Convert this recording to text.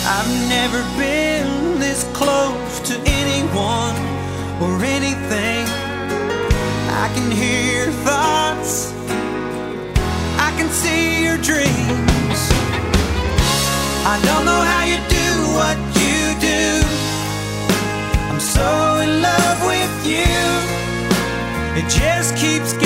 I've never been this close to anyone or anything. I can hear your thoughts, I can see your dreams. I don't know how you do what you do. I'm so in love with you. It just keeps